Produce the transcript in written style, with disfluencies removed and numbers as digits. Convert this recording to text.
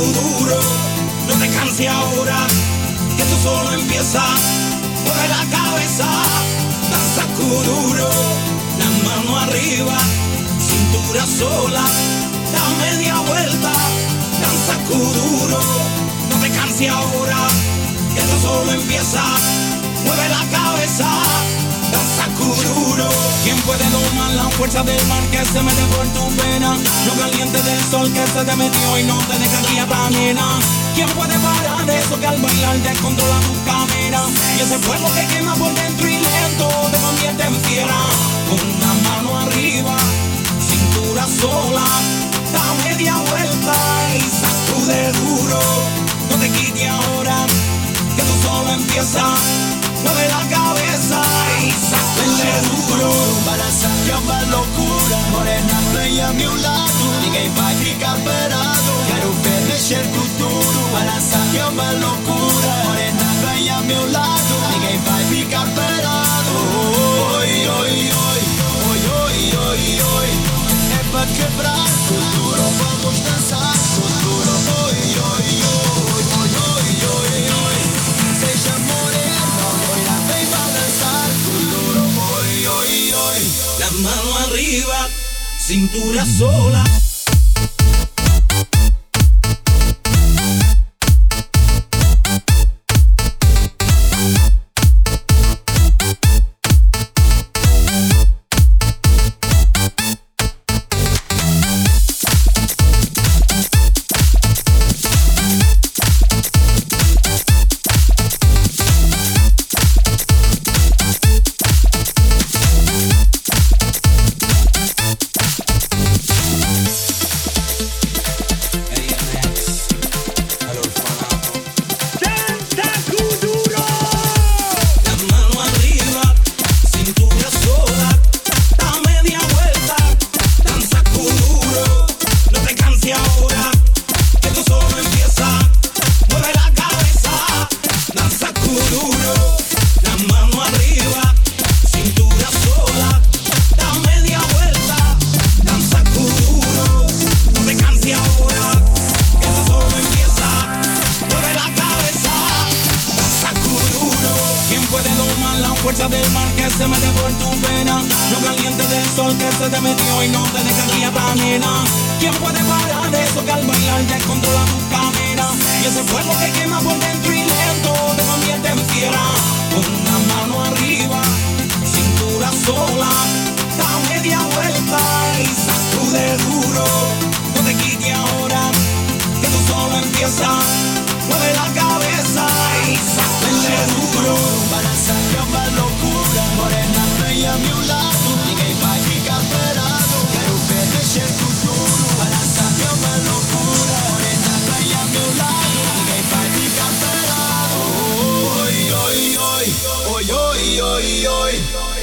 duro, no te canses ahora, que esto solo empieza. Mueve la cabeza, danza duro, la mano arriba, cintura sola, da media vuelta, danza duro, no te canses ahora, que esto solo empieza. Mueve la cabeza, danza duro. ¿Quién puede domar la fuerza del mar que se mete por tu pena? Lo caliente del sol que se te metió y no te deja aquí a ta nena. ¿Quién puede parar eso que al bailar descontrola tu cadera? Y ese fuego que quema por dentro y lento te convierte en fiera. Con una mano arriba, cintura sola, da media vuelta y sacude duro. No te quites ahora, que tú solo empieza. Mueve la cabeza y sacude duro. Balança que é uma loucura. Morena, vem a meu lado, ninguém vai ficar parado. Quero ver mexer com tudo. Balança que é uma loucura. Morena, vem a meu lado, ninguém vai ficar parado. Oi, oi, oi, oi, oi, oi, oi. É pra quebrar com duro, vamos dançar com duro. Oi, oi, oi, oi, oi, oi, oi. Seja morena, loira, vem balançar com duro. Oi, oi, oi. La mano arriba, cintura sola. Fuerza del mar que se mete por tu pena. Lo caliente del sol que se te metió y no te deja aquí a ta nena. ¿Quién puede parar eso que al bailar descontrola tu cadera? Y ese fuego que quema por dentro y lento te convierte en fiera. Con una mano arriba, cintura sola, da media vuelta y sacude duro. No te quites ahora, que tú solo empiezas. Mueve la cabeza y sacude duro. Balança que é uma loucura. Morena, vem a meu lado, ninguém vai ficar parado. Quero ver mexer com tudo. Balança que é uma loucura. Morena, vem a meu lado, ninguém vai ficar parado. Oi, oi, oi, oi, oi, oi, oi.